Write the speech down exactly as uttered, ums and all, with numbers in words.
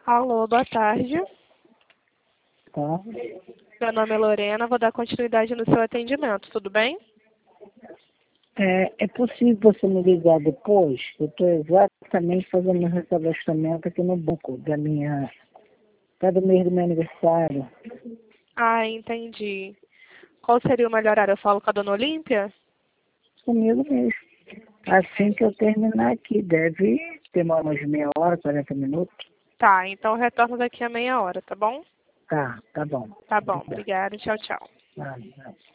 Alô, boa tarde. Tá? Meu nome é Lorena, vou dar continuidade no seu atendimento, tudo bem? É, é possível você me ligar depois? Eu estou exatamente fazendo meu restabbelecimento aqui no banco da minha... Cada mês do meu aniversário. Ah, entendi. Qual seria o melhor horário? Eu falo com a dona Olímpia? Comigo mesmo. Assim que eu terminar aqui, deve demorar umas meia hora, quarenta minutos. Tá, então eu retorno daqui a meia hora, tá bom? Tá, tá bom. Tá bom, Obrigado. obrigada, tchau, tchau. Tá, tá.